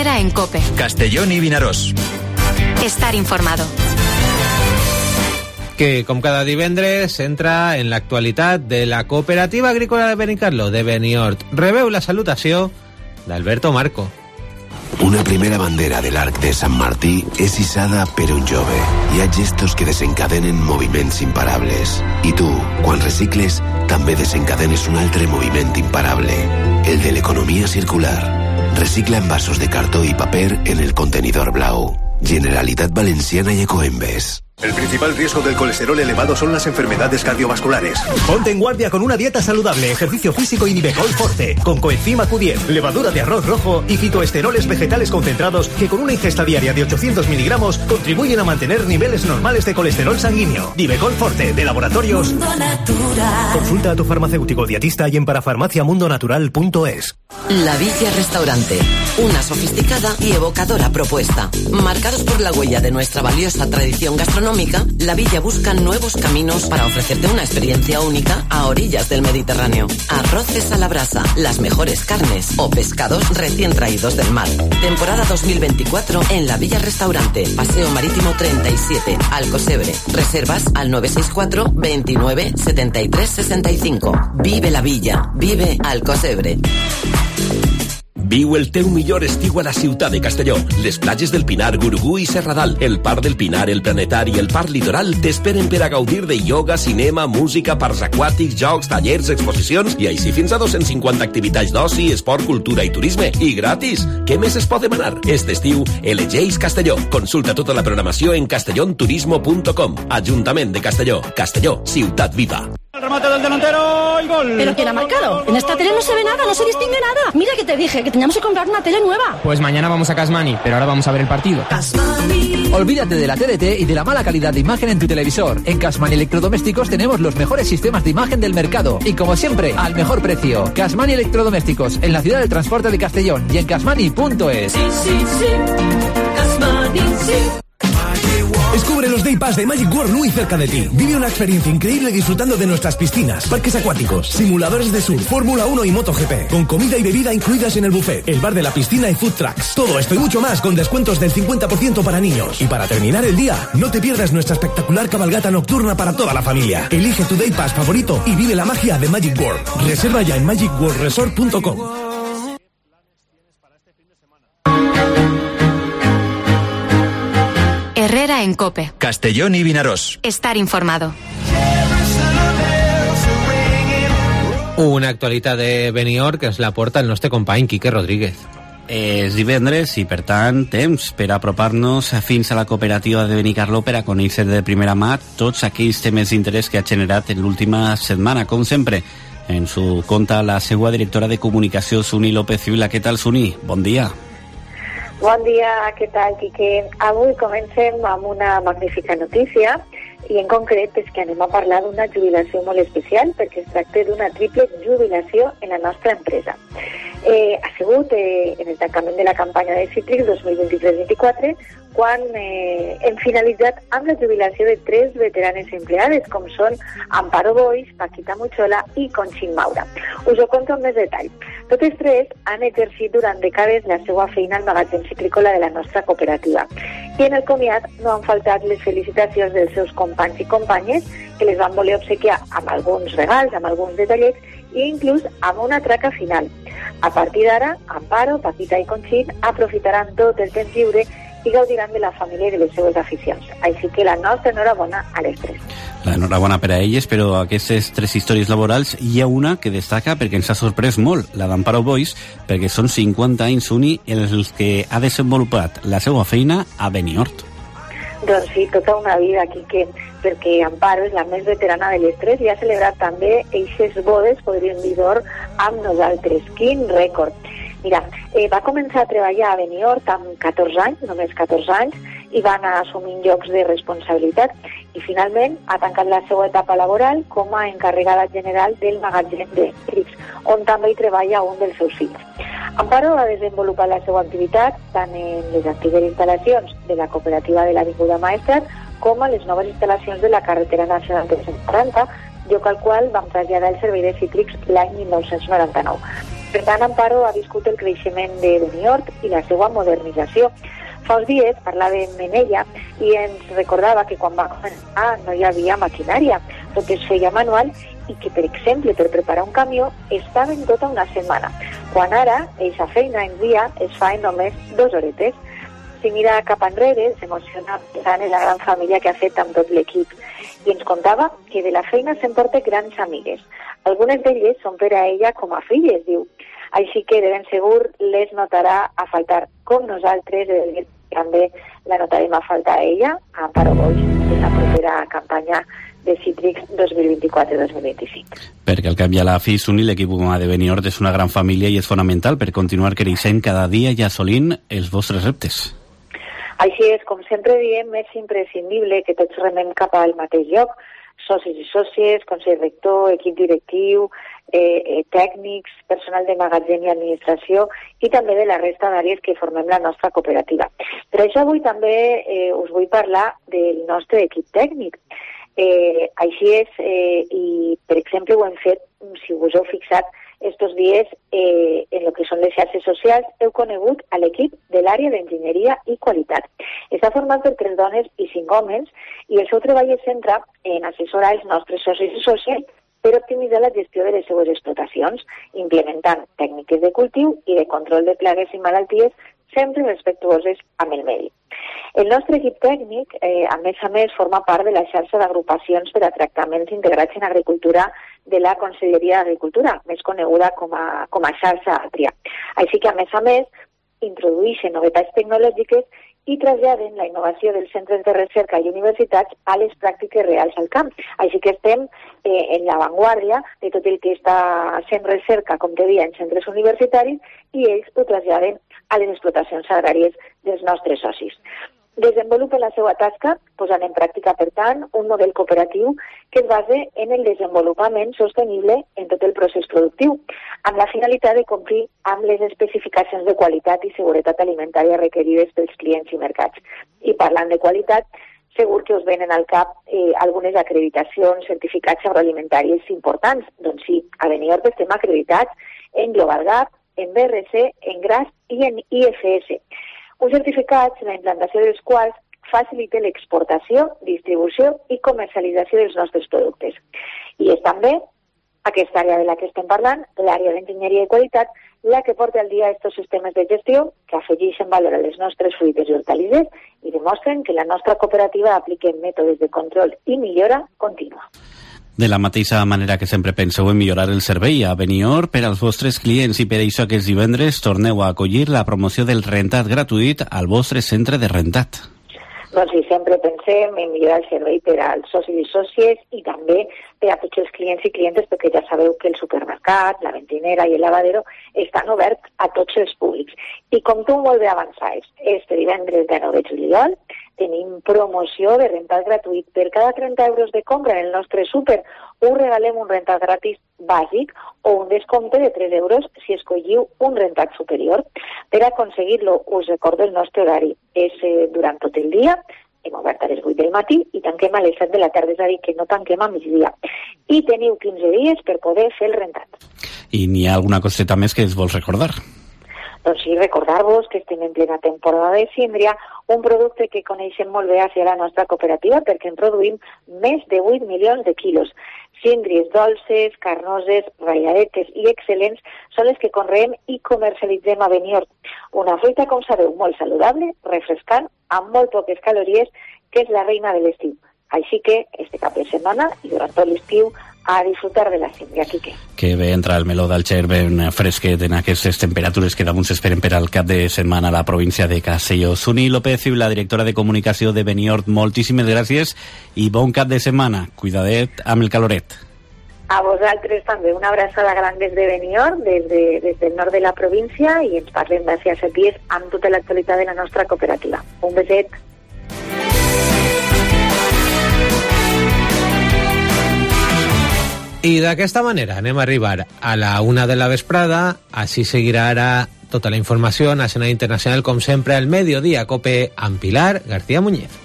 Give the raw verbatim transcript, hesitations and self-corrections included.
Herrera en COPE. Castellón i Vinaròs. Estar informado. Que, com cada divendres, entra en l'actualitat de la Cooperativa Agrícola de Benicarló de Beniort. Rebeu la salutació d'Alberto Marco. Una primera bandera de l'arc de Sant Martí és hissada per un jove. Hi ha gestos que desencadenen moviments imparables. I tu, quan recicles, també desencadenes un altre moviment imparable, el de l'economia circular. Recicla envasos de cartó i paper en el contenidor blau. Generalitat Valenciana y Ecoembes. El principal riesgo del colesterol elevado son las enfermedades cardiovasculares. Ponte en guardia con una dieta saludable, ejercicio físico y Nivecol Forte, con coenzima Q diez, levadura de arroz rojo y fitoesteroles vegetales concentrados que con una ingesta diaria de ochocientos miligramos contribuyen a mantener niveles normales de colesterol sanguíneo. Nivecol Forte, de Laboratorios Mundo Natural. Consulta a tu farmacéutico dietista y en parafarmaciamundonatural punto es. La Villa Restaurante, una sofisticada y evocadora propuesta. Marcados por la huella de nuestra valiosa tradición gastronómica, La Villa busca nuevos caminos para ofrecerte una experiencia única a orillas del Mediterráneo. Arroces a la brasa, las mejores carnes o pescados recién traídos del mar. Temporada dos mil veinticuatro en La Villa Restaurante, Paseo Marítimo treinta y siete, Alcocebre. Reservas al nueve seis cuatro, veintinueve, setenta y tres, sesenta y cinco. Vive la Villa, vive Alcocebre. Viu el teu millor estiu a la ciutat de Castelló. Les platges del Pinar, Gurugú i Serradal, el Parc del Pinar, el Planetari i el Parc Litoral t'esperen per a gaudir de ioga, cinema, música, parcs aquàtics, jocs, tallers, exposicions i així fins a dos-cents cinquanta activitats d'oci, esport, cultura i turisme. I gratis! Què més es pot demanar? Este estiu, elegeix Castelló. Consulta tota la programació en castellonturismo punto com. Ajuntament de Castelló. Castelló, ciutat viva. El remate del delantero y gol. ¿Pero quién ha marcado? En esta tele no se ve nada, no se distingue nada. Mira que te dije que teníamos que comprar una tele nueva. Pues mañana vamos a Casmani, pero ahora vamos a ver el partido. Casmani. Olvídate de la T D T y de la mala calidad de imagen en tu televisor. En Casmani Electrodomésticos tenemos los mejores sistemas de imagen del mercado. Y como siempre, al mejor precio. Casmani Electrodomésticos, en la ciudad del transporte de Castellón y en casmani punto es. Sí, sí, sí. Casmani, sí. Descubre los Day Pass de Magic World muy cerca de ti. Vive una experiencia increíble disfrutando de nuestras piscinas, parques acuáticos, simuladores de surf, Fórmula uno y MotoGP, con comida y bebida incluidas en el buffet, el bar de la piscina y food trucks. Todo esto y mucho más con descuentos del cincuenta por ciento para niños. Y para terminar el día, no te pierdas nuestra espectacular cabalgata nocturna para toda la familia. Elige tu Day Pass favorito y vive la magia de Magic World. Reserva ya en magic world resort punto com. Herrera en COPE. Castellón y Vinaròs. Estar informado. Una actualitat de Beniort que ens la porta el nostre company Quique Rodríguez. És divendres i, per tant, temps per apropar-nos fins a la cooperativa de Benicarló per a conèixer de primera mà tots aquells temes d'interès que ha generat en l'última setmana. Com sempre, ens ho conta la seva directora de comunicació, Suni López Vila. Què tal, Suni? Bon dia. Bon dia, què tal, Quique? Avui comencem amb una magnífica notícia i en concret és que anem a parlar d'una jubilació molt especial perquè es tracta d'una triple jubilació en la nostra empresa. Eh, ha sigut eh, en el tancament de la campanya de Citrix dos mil vint-i-tres vint-i-quatre quan eh, hem finalitzat amb la jubilació de tres veteranes empleades com són Amparo Boix, Paquita Muchola i Conxin Maura. Us ho conto amb més detall. Totes tres han exercit durant dècades la seva feina al magatzem citrícola de la nostra cooperativa i en el comiat no han faltat les felicitacions dels seus companys i companyes que les van voler obsequiar amb alguns regals, amb alguns detallets i inclús amb una traca final. A partir d'ara, Amparo, Paquita i Conxin aprofitaran tot el temps lliure i gaudiran de la família i de les seves aficions. Així que la nostra enhorabona a les tres. L'enhorabona per a elles, però aquestes tres històries laborals hi ha una que destaca perquè ens ha sorprès molt, la d'Amparo Boix, perquè són cinquanta anys uni els que ha desenvolupat la seva feina a Beniort. Doncs sí, tota una vida aquí, que, perquè Amparo és la més veterana de les tres i ha celebrat també eixes bodes, podríem dir d'or, amb nosaltres. Quin rècord! Mira, eh, va començar a treballar a Beniort amb catorze anys, només catorze anys, i va anar assumint llocs de responsabilitat i finalment ha tancat la seva etapa laboral com a encarregada general del magatzem de Citrix, on també hi treballa un dels seus fills. Amparo ha desenvolupat la seva activitat tant en les antigues instal·lacions de la cooperativa de l'Avinguda Maestrat com a les noves instal·lacions de la carretera nacional tres-cents quaranta, lloc al qual vam traslladar el servei de Citrix l'any mil nou-cents noranta-nou. Per tant, Amparo ha viscut el creixement de Benihort i la seva modernització. Fa uns dies parlàvem amb ella i ens recordava que quan va començar no hi havia maquinària, tot es feia manual i que, per exemple, per preparar un camió estaven tota una setmana, quan ara eixa feina en dia es fa en només dues horetes. Si mira cap enrere, s'emociona pensant en la gran família que ha fet amb tot l'equip i ens contava que de la feina s'emporta grans amigues. Algunes d'elles són per a ella com a filles, diu. Així que de ben segur les notarà a faltar com nosaltres, i també la notarem a faltar a ella, a Amparo Boix, en la propera campanya de Citrix dos mil vint-i-quatre dos mil vint-i-cinc. Perquè al cap i a la fi, Suni, l'equip humà de Benihort és una gran família i és fonamental per continuar creixent cada dia i assolint els vostres reptes. Així és, com sempre diem, és imprescindible que tots remem cap al mateix lloc, socis i sòcies, consell rector, equip directiu, eh, eh, tècnics, personal de magatzem i administració i també de la resta d'àrees que formem la nostra cooperativa. Per això avui també eh, us vull parlar del nostre equip tècnic. Eh, així és, eh, i per exemple ho hem fet, si us heu fixat, estos dies eh, en el que són les xarxes socials heu conegut a l'equip de l'àrea d'enginyeria i qualitat. Està format per tres dones i cinc homes i el seu treball es centra en assessorar els nostres socis i sòcies per optimitzar la gestió de les seues explotacions, implementant tècniques de cultiu i de control de plagues i malalties sempre respectuoses amb el medi. El nostre equip tècnic, eh, a més a més, forma part de la xarxa d'agrupacions per a tractaments integrats en agricultura de la Conselleria d'Agricultura, més coneguda com a, com a xarxa Atria. Així que, a més a més, introdueixen novetats tecnològiques i traslladen la innovació dels centres de recerca i universitats a les pràctiques reals al camp. Així que estem eh, en l'avantguàrdia de tot el que està sent recerca, com te deia, en centres universitaris, i ells ho traslladen a les explotacions agràries dels nostres socis. Desenvolupen la seva tasca posant en pràctica, per tant, un model cooperatiu que es basa en el desenvolupament sostenible en tot el procés productiu, amb la finalitat de complir amb les especificacions de qualitat i seguretat alimentària requerides pels clients i mercats. I parlant de qualitat, segur que us venen al cap eh, algunes acreditacions, certificats agroalimentaris importants. Doncs sí, a Benihort estem acreditats en Global Gap, en B R C, en G R A S i en I F S. Uns certificats, la implantació dels quals facilita l'exportació, distribució i comercialització dels nostres productes. I és també aquesta àrea de la que estem parlant, l'àrea d'enginyeria i qualitat, la que porta al dia aquests sistemes de gestió que afegeixen valor a les nostres fruites i hortalisses i demostren que la nostra cooperativa aplica mètodes de control i millora contínua. De la mateixa manera que sempre penseu en millorar el servei a Benihort per als vostres clients i per això aquests divendres torneu a acollir la promoció del rentat gratuït al vostre centre de rentat. Doncs sí, sempre pensem en millorar el servei per als socis i sòcies i també per a tots els clients i clientes, perquè ja sabeu que el supermercat, la benzinera i el lavadero estan oberts a tots els públics. I com tu molt bé avançaves, este divendres de nou de juliol tenim promoció de rentat gratuït. Per cada trenta euros de compra en el nostre súper us regalem un rentat gratis bàsic o un descompte de tres euros si escolliu un rentat superior. Per aconseguir-lo, us recordo el nostre horari. És eh, durant tot el dia, hem obert a les vuit del matí i tanquem a les set de la tarda, és a dir, que no tanquem a migdia. I teniu quinze dies per poder fer el rentat. I n'hi ha alguna coseta més que es vols recordar? Doncs sí, recordar-vos que estem en plena temporada de síndria, un producte que coneixem molt bé hacia la nostra cooperativa perquè en produïm més de vuit milions de quilos. Síndries dolces, carnoses, ratlladetes i excel·lents són les que conreem i comercialitzem a Benihort. Una fruita, com sabeu, molt saludable, refrescant, amb molt poques calories, que és la reina de l'estiu. Així que, este cap de setmana i durant tot l'estiu, a disfrutar de la síndria, Quique. Que bé entra el meló del xer ben fresquet en aquestes temperatures que damunt s'esperen per al cap de setmana a la província de Castelló. Suni López, la directora de comunicació de Benihort, moltíssimes gràcies i bon cap de setmana. Cuidadet amb el caloret. A vosaltres també, una abraçada gran des de Benihort, des, de, des del nord de la província, i ens parlem d'ací a set dies amb tota l'actualitat de la nostra cooperativa. Un beset. I d'aquesta manera anem a arribar a la una de la vesprada. Així seguirà ara tota la informació nacional i internacional, com sempre, al mediodía COPE amb Pilar García Muñiz.